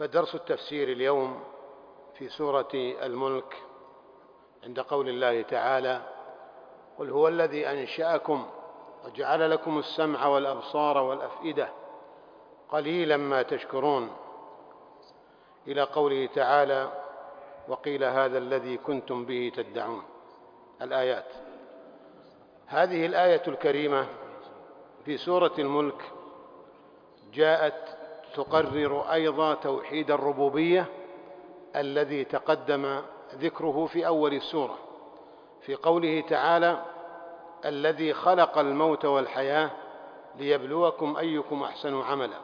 فدرس التفسير اليوم في سورة الملك عند قول الله تعالى: قل هو الذي أنشأكم وجعل لكم السمع والأبصار والأفئدة قليلا ما تشكرون، إلى قوله تعالى: وقيل هذا الذي كنتم به تدعون. الآيات. هذه الآية الكريمة في سورة الملك جاءت تقرر أيضا توحيد الربوبية الذي تقدم ذكره في أول السورة، في قوله تعالى: الذي خلق الموت والحياة ليبلوكم أيكم أحسن عملا.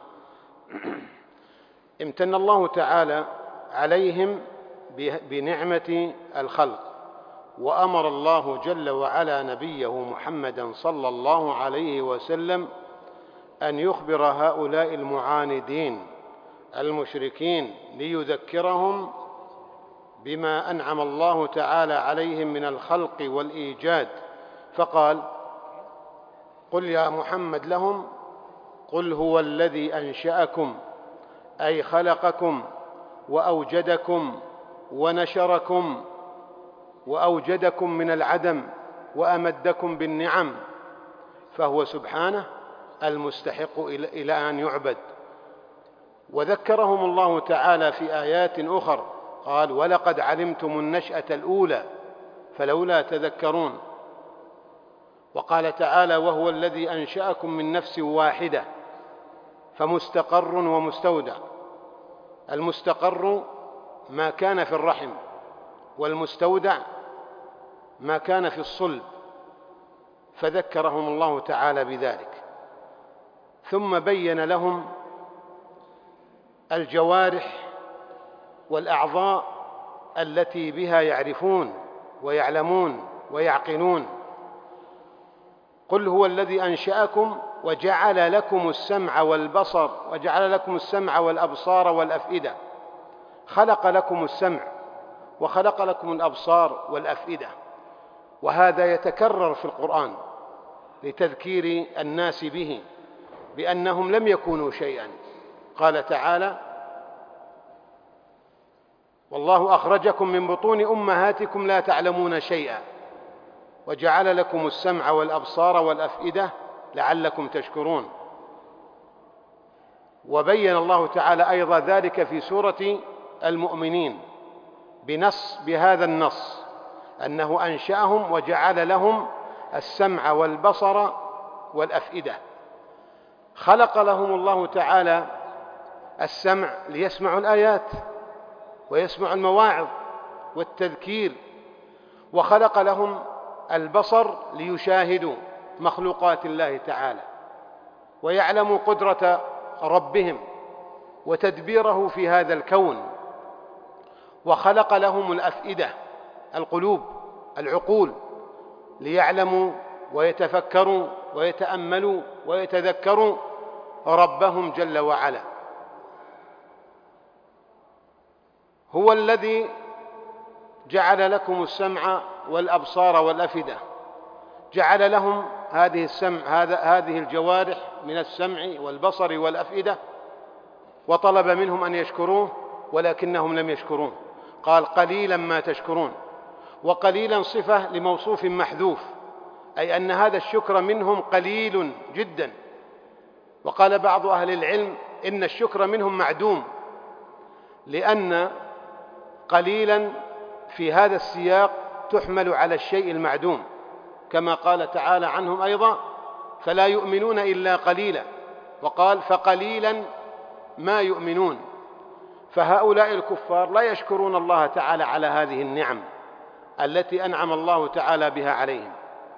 امتن الله تعالى عليهم بنعمة الخلق، وأمر الله جل وعلا نبيه محمدا صلى الله عليه وسلم أن يخبر هؤلاء المعاندين المشركين ليذكرهم بما أنعم الله تعالى عليهم من الخلق والإيجاد، فقال: قل يا محمد لهم: قل هو الذي أنشأكم، أي خلقكم وأوجدكم ونشركم وأوجدكم من العدم وأمدكم بالنعم، فهو سبحانه المستحق إلى أن يعبد. وذكرهم الله تعالى في آيات أخر، قال: ولقد علمتم النشأة الأولى فلولا تذكرون. وقال تعالى: وهو الذي أنشأكم من نفس واحدة، فمستقر ومستودع. المستقر ما كان في الرحم، والمستودع ما كان في الصلب، فذكرهم الله تعالى بذلك. ثم بين لهم الجوارح والأعضاء التي بها يعرفون ويعلمون ويعقلون. قل هو الذي أنشأكم وجعل لكم السمع والبصر وجعل لكم السمع والأبصار والأفئدة. خلق لكم السمع وخلق لكم الأبصار والأفئدة، وهذا يتكرر في القرآن لتذكير الناس به بأنهم لم يكونوا شيئا. قال تعالى: والله أخرجكم من بطون أمهاتكم لا تعلمون شيئا وجعل لكم السمع والأبصار والأفئدة لعلكم تشكرون. وبين الله تعالى أيضا ذلك في سورة المؤمنين بهذا النص، أنه أنشأهم وجعل لهم السمع والبصر والأفئدة. خلق لهم الله تعالى السمع ليسمعوا الآيات ويسمعوا المواعظ والتذكير، وخلق لهم البصر ليشاهدوا مخلوقات الله تعالى ويعلموا قدرة ربهم وتدبيره في هذا الكون. وخلق لهم الأفئدة، القلوب، العقول، ليعلموا ويتفكروا ويتأملوا ويتذكروا ربهم جل وعلا. هو الذي جعل لكم السمع والأبصار والأفئدة، جعل لهم هذه الجوارح من السمع والبصر والأفئدة، وطلب منهم أن يشكروه ولكنهم لم يشكروه. قال: قليلا ما تشكرون. وقليلا صفة لموصوف محذوف، أي أن هذا الشكر منهم قليل جدا. وقال بعض أهل العلم إن الشكر منهم معدوم، لأن قليلا في هذا السياق تحمل على الشيء المعدوم، كما قال تعالى عنهم أيضا: فلا يؤمنون إلا قليلا. وقال: فقليلا ما يؤمنون. فهؤلاء الكفار لا يشكرون الله تعالى على هذه النعم التي أنعم الله تعالى بها عليهم.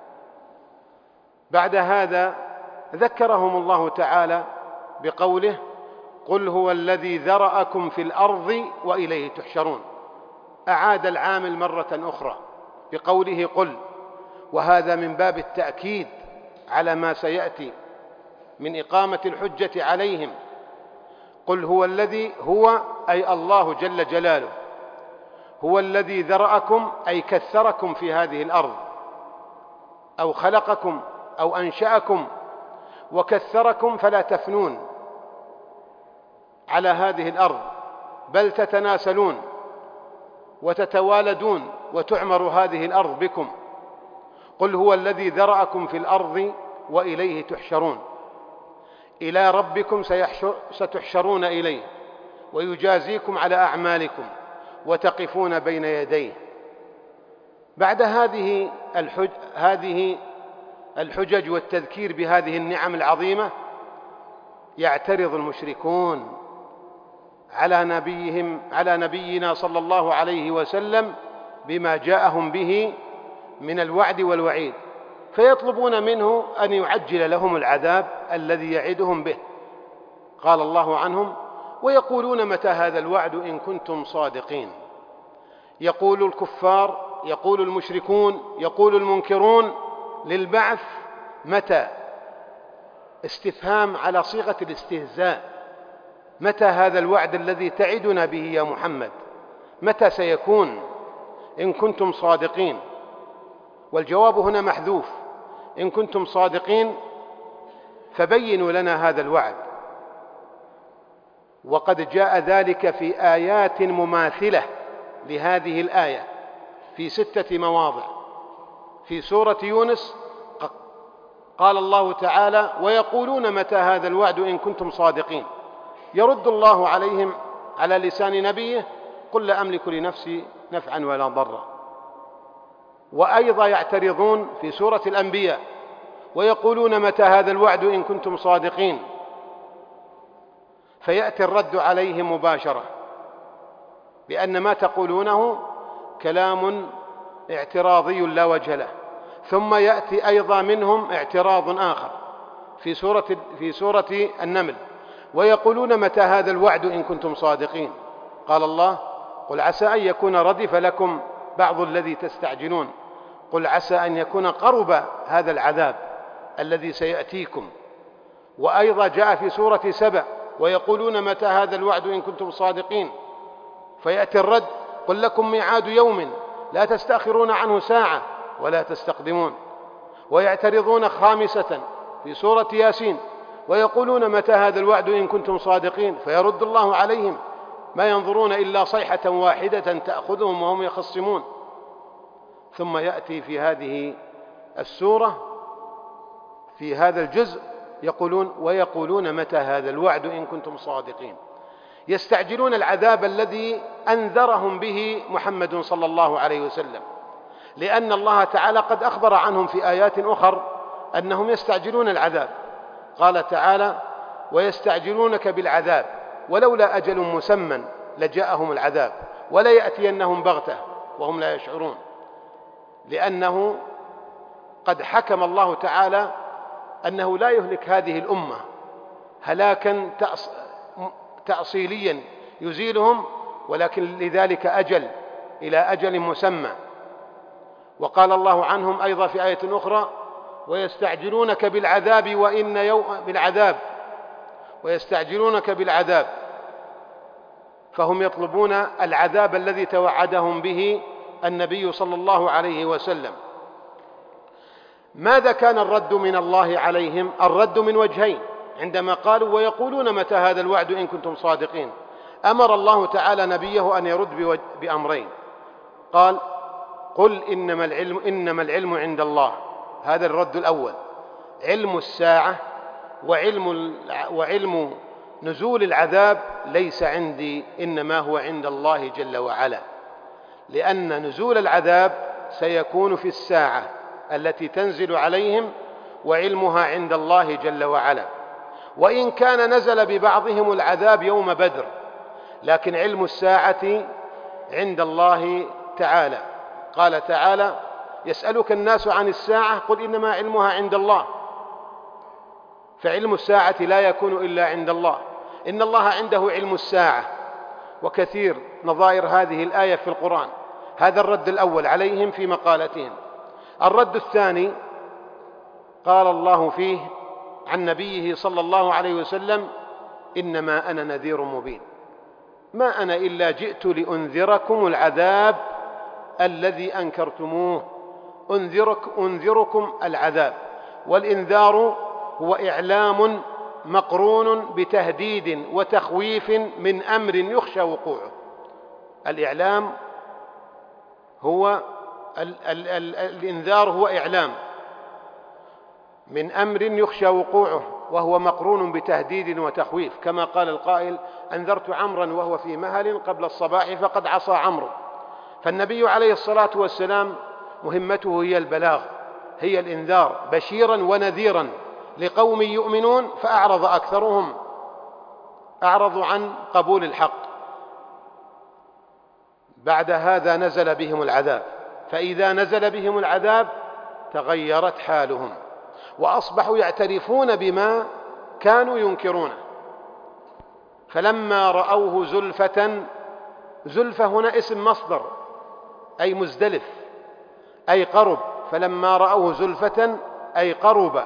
بعد هذا ذكرهم الله تعالى بقوله: قل هو الذي ذرأكم في الأرض وإليه تحشرون. أعاد العامل مرة أخرى بقوله قل، وهذا من باب التأكيد على ما سيأتي من إقامة الحجة عليهم. قل هو الذي، هو أي الله جل جلاله، هو الذي ذرأكم أي كثركم في هذه الأرض، أو خلقكم أو أنشأكم وكثركم فلا تفنون على هذه الأرض بل تتناسلون وتتوالدون وتعمر هذه الأرض بكم. قل هو الذي ذرأكم في الأرض وإليه تحشرون. إلى ربكم ستحشرون إليه ويجازيكم على أعمالكم وتقفون بين يديه. بعد هذه الحجج والتذكير بهذه النعم العظيمة يعترض المشركون على نبينا صلى الله عليه وسلم بما جاءهم به من الوعد والوعيد، فيطلبون منه أن يعجل لهم العذاب الذي يعدهم به. قال الله عنهم: ويقولون متى هذا الوعد إن كنتم صادقين. يقول الكفار، يقول المشركون، يقول المنكرون للبعث متى، استفهام على صيغة الاستهزاء. متى هذا الوعد الذي تعدنا به يا محمد؟ متى سيكون إن كنتم صادقين؟ والجواب هنا محذوف: إن كنتم صادقين فبينوا لنا هذا الوعد. وقد جاء ذلك في آيات مماثلة لهذه الآية في 6 مواضع. في سورة يونس قال الله تعالى: ويقولون متى هذا الوعد إن كنتم صادقين. يرد الله عليهم على لسان نبيه: قل لا أملك لنفسي نفعا ولا ضرا. وأيضا يعترضون في سورة الأنبياء: ويقولون متى هذا الوعد إن كنتم صادقين. فيأتي الرد عليهم مباشرة بأن ما تقولونه كلام اعتراضي لا وجه له. ثم يأتي أيضا منهم اعتراض آخر في سورة النمل: ويقولون متى هذا الوعد إن كنتم صادقين. قال الله: قل عسى أن يكون ردف لكم بعض الذي تستعجلون. قل عسى أن يكون قرب هذا العذاب الذي سيأتيكم. وأيضا جاء في سورة سبأ: ويقولون متى هذا الوعد إن كنتم صادقين. فيأتي الرد: قل لكم ميعاد يوم لا تستأخرون عنه ساعة ولا تستقدمون. ويعترضون خامسة في سورة ياسين: ويقولون متى هذا الوعد إن كنتم صادقين. فيرد الله عليهم: ما ينظرون إلا صيحة واحدة تأخذهم وهم يخصمون. ثم يأتي في هذه السورة في هذا الجزء ويقولون متى هذا الوعد إن كنتم صادقين. يستعجلون العذاب الذي أنذرهم به محمد صلى الله عليه وسلم، لأن الله تعالى قد أخبر عنهم في آيات أخر أنهم يستعجلون العذاب. قال تعالى: ويستعجلونك بالعذاب ولولا أجل مسمى لجاءهم العذاب ولا يأتينهم بغتة وهم لا يشعرون. لأنه قد حكم الله تعالى أنه لا يهلك هذه الأمة هلاكا تأصيليا يزيلهم، ولكن لذلك أجل، إلى أجل مسمى. وقال الله عنهم أيضا في آية أخرى: ويستعجلونك بالعذاب ويستعجلونك بالعذاب، فهم يطلبون العذاب الذي توعدهم به النبي صلى الله عليه وسلم. ماذا كان الرد من الله عليهم؟ الرد من وجهين. عندما قالوا ويقولون متى هذا الوعد إن كنتم صادقين، أمر الله تعالى نبيه أن يرد بأمرين. قال: قل إنما العلم عند الله. هذا الرد الأول، علم الساعة وعلم نزول العذاب ليس عندي، إنما هو عند الله جل وعلا، لأن نزول العذاب سيكون في الساعة التي تنزل عليهم، وعلمها عند الله جل وعلا. وإن كان نزل ببعضهم العذاب يوم بدر، لكن علم الساعة عند الله تعالى. قال تعالى: يسألك الناس عن الساعة قل إنما علمها عند الله. فعلم الساعة لا يكون إلا عند الله، إن الله عنده علم الساعة. وكثير نظائر هذه الآية في القرآن. هذا الرد الأول عليهم في مقالتهم. الرد الثاني قال الله فيه عن نبيه صلى الله عليه وسلم: إنما أنا نذير مبين، ما أنا إلا جئت لأنذركم العذاب الذي أنكرتموه. أنذركم العذاب، والإنذار هو إعلام مقرون بتهديد وتخويف من أمر يخشى وقوعه. الإعلام هو الإنذار، هو إعلام من أمر يخشى وقوعه، وهو مقرون بتهديد وتخويف، كما قال القائل: أنذرت عمرا وهو في مهل قبل الصباح فقد عصى عمرو. فالنبي عليه الصلاة والسلام مهمته هي البلاغ، هي الإنذار، بشيرا ونذيرا لقوم يؤمنون، فأعرض أكثرهم، أعرضوا عن قبول الحق. بعد هذا نزل بهم العذاب، فإذا نزل بهم العذاب تغيرت حالهم وأصبحوا يعترفون بما كانوا ينكرونه. فلما رأوه زلفة، زلفة هنا اسم مصدر، أي مزدلف، أي قرب. فلما رأوه زلفة أي قرب.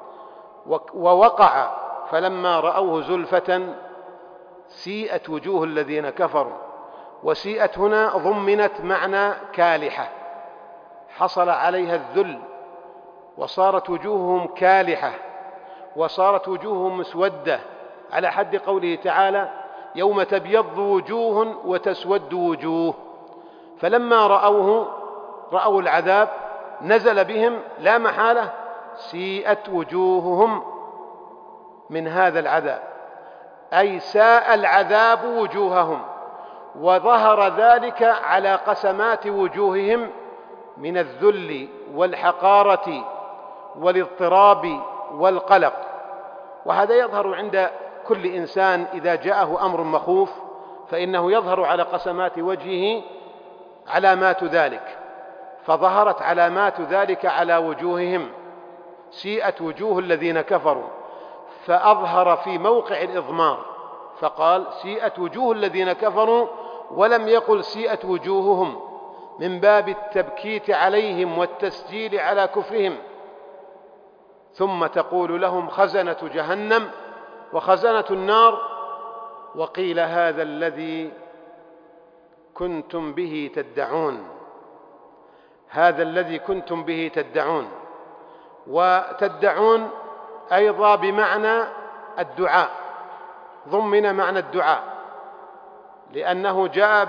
ووقع فلما رأوه زلفة سيئت وجوه الذين كفروا. وسيئت هنا ضمنت معنى كالحة، حصل عليها الذل وصارت وجوههم كالحة وصارت وجوههم مسودة، على حد قوله تعالى: يوم تبيض وجوه وتسود وجوه. فلما رأوا العذاب نزل بهم لا محالة سيئت وجوههم من هذا العذاب، أي ساء العذاب وجوههم، وظهر ذلك على قسمات وجوههم من الذل والحقارة والاضطراب والقلق. وهذا يظهر عند كل إنسان إذا جاءه أمر مخوف، فإنه يظهر على قسمات وجهه علامات ذلك، فظهرت علامات ذلك على وجوههم، سيئت وجوه الذين كفروا، فأظهر في موقع الإضمار فقال: سيئت وجوه الذين كفروا، ولم يقل سيئت وجوههم، من باب التبكيت عليهم والتسجيل على كفرهم. ثم تقول لهم خزنة جهنم وخزنة النار: وقيل هذا الذي كنتم به تدعون. هذا الذي كنتم به تدعون. وتدعون أيضا بمعنى الدعاء، ضمن معنى الدعاء، لأنه جاء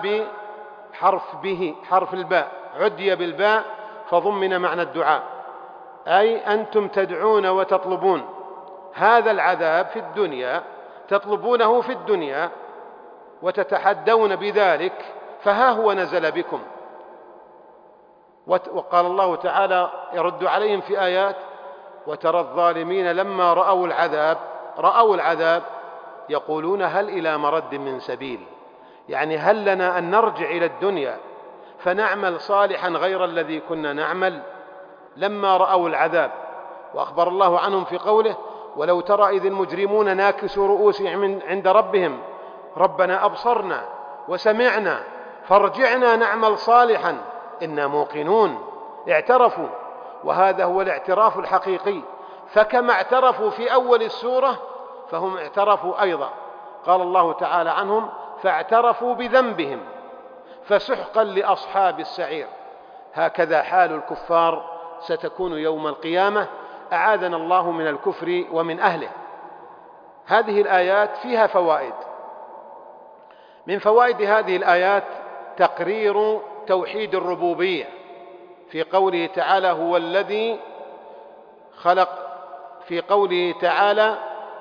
حرف الباء، عدي بالباء فضمن معنى الدعاء، أي أنتم تدعون وتطلبون هذا العذاب في الدنيا، تطلبونه في الدنيا وتتحدون بذلك، فها هو نزل بكم. وقال الله تعالى يرد عليهم في آيات: وترى الظالمين لما رأوا العذاب يقولون هل إلى مرد من سبيل، يعني هل لنا أن نرجع إلى الدنيا فنعمل صالحا غير الذي كنا نعمل؟ لما رأوا العذاب. وأخبر الله عنهم في قوله: ولو ترى إذ المجرمون ناكسوا رؤوسهم عند ربهم ربنا أبصرنا وسمعنا فارجعنا نعمل صالحا إنا موقنون. اعترفوا، وهذا هو الاعتراف الحقيقي. فكما اعترفوا في أول السورة فهم اعترفوا أيضا. قال الله تعالى عنهم: فاعترفوا بذنبهم فسحقا لأصحاب السعير. هكذا حال الكفار ستكون يوم القيامة، أعاذنا الله من الكفر ومن أهله. هذه الآيات فيها فوائد. من فوائد هذه الآيات تقرير توحيد الربوبية في قوله تعالى: هو الذي خلق، في قوله تعالى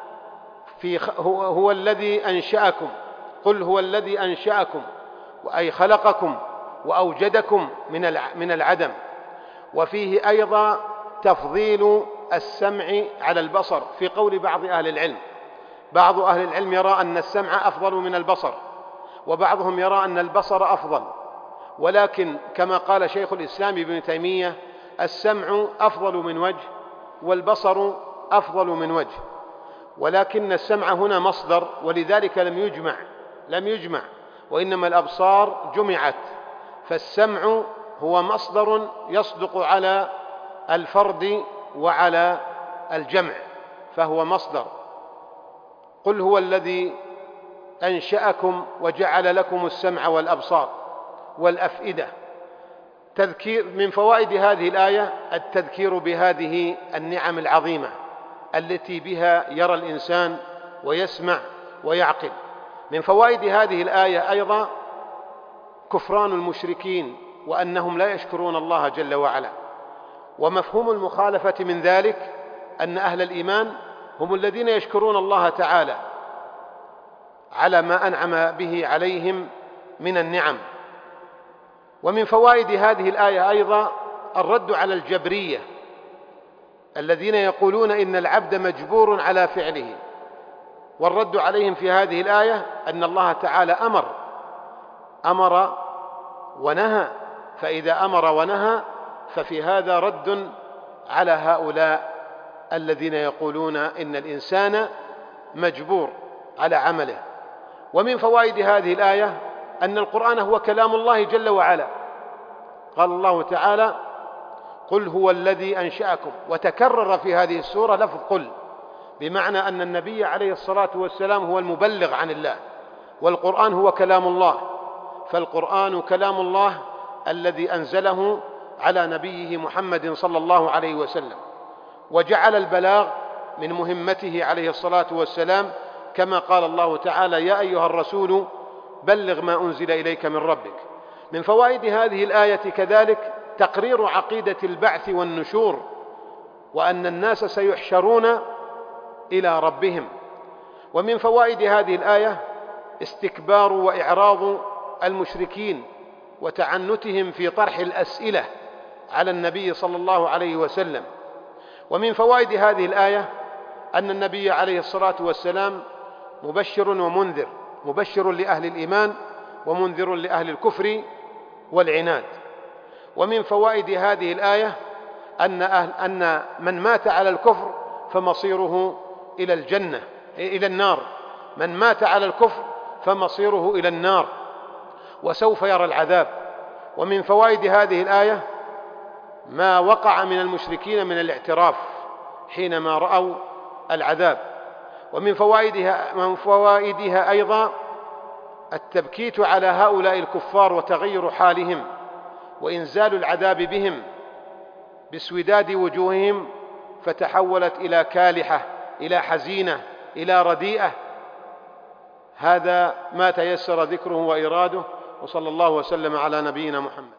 هو الذي أنشأكم، قل هو الذي أنشأكم، أي خلقكم وأوجدكم من العدم. وفيه أيضا تفضيل السمع على البصر في قول بعض أهل العلم. بعض أهل العلم يرى أن السمع أفضل من البصر، وبعضهم يرى أن البصر أفضل، ولكن كما قال شيخ الإسلام ابن تيمية: السمع أفضل من وجه والبصر أفضل من وجه. ولكن السمع هنا مصدر، ولذلك لم يجمع، وإنما الأبصار جمعت، فالسمع هو مصدر يصدق على الفرد وعلى الجمع، فهو مصدر. قل هو الذي أنشأكم وجعل لكم السمع والأبصار والأفئدة. تذكير من فوائد هذه الآية التذكير بهذه النعم العظيمة التي بها يرى الإنسان ويسمع ويعقل. من فوائد هذه الآية أيضا كفران المشركين وأنهم لا يشكرون الله جل وعلا. ومفهوم المخالفة من ذلك أن أهل الإيمان هم الذين يشكرون الله تعالى على ما أنعم به عليهم من النعم. ومن فوائد هذه الآية أيضا الرد على الجبرية الذين يقولون إن العبد مجبور على فعله، والرد عليهم في هذه الآية أن الله تعالى أمر ونهى، فإذا أمر ونهى ففي هذا رد على هؤلاء الذين يقولون إن الإنسان مجبور على عمله. ومن فوائد هذه الآية أن القرآن هو كلام الله جل وعلا. قال الله تعالى: قل هو الذي أنشأكم، وتكرر في هذه السورة لفظ قل، بمعنى أن النبي عليه الصلاة والسلام هو المبلغ عن الله، والقرآن هو كلام الله، فالقرآن كلام الله الذي أنزله على نبيه محمد صلى الله عليه وسلم، وجعل البلاغ من مهمته عليه الصلاة والسلام، كما قال الله تعالى: يا أيها الرسول بلغ ما أنزل إليك من ربك. من فوائد هذه الآية كذلك تقرير عقيدة البعث والنشور، وأن الناس سيحشرون إلى ربهم. ومن فوائد هذه الآية استكبار وإعراض المشركين وتعنتهم في طرح الأسئلة على النبي صلى الله عليه وسلم. ومن فوائد هذه الآية أن النبي عليه الصلاة والسلام مبشر ومنذر، مبشر لأهل الإيمان ومنذر لأهل الكفر والعناد. ومن فوائد هذه الآية أن من مات على الكفر فمصيره إلى النار، من مات على الكفر فمصيره إلى النار وسوف يرى العذاب. ومن فوائد هذه الآية ما وقع من المشركين من الاعتراف حينما رأوا العذاب. ومن فوائدها أيضا التبكيت على هؤلاء الكفار وتغير حالهم وإنزال العذاب بهم باسوداد وجوههم، فتحولت إلى كالحة، إلى حزينة، إلى رديئة. هذا ما تيسر ذكره وإراده، وصلى الله وسلم على نبينا محمد.